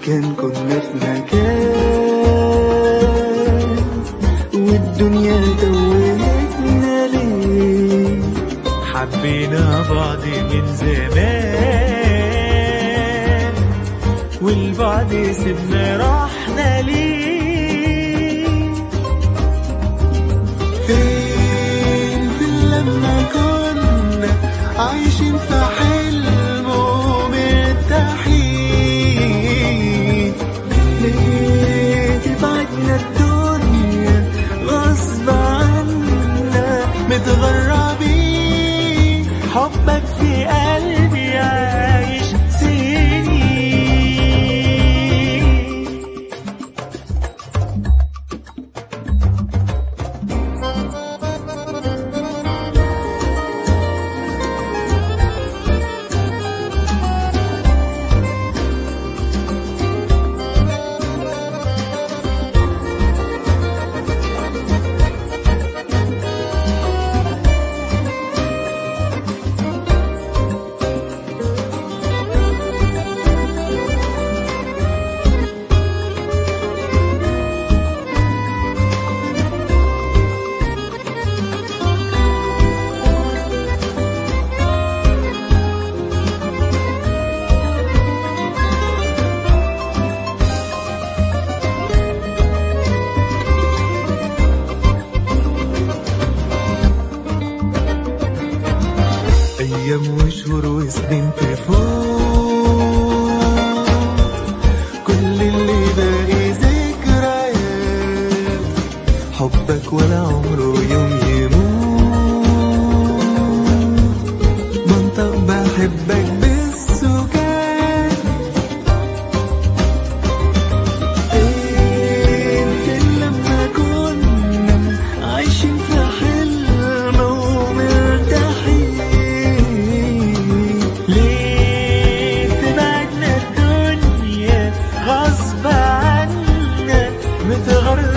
كان كنا في مكان والدنيا توهتنا ليه. حبينا بعض من زمان والبعد سيبنا رحنا ليه. فين لما كنا عايشين في حلم ومرتاحين، ليه تبعدنا الدنيا غصب عنا متغربين. حبك في قلبي عايش سنين. أيام وشهور وسنين تفوت، كل اللي باقي ذكريات. حبك ولا عمره يوم يموت، منطق بحبك بالسكات. فين لما كنا عايشين في حلم ومرتاحين، غصب عنا متغرب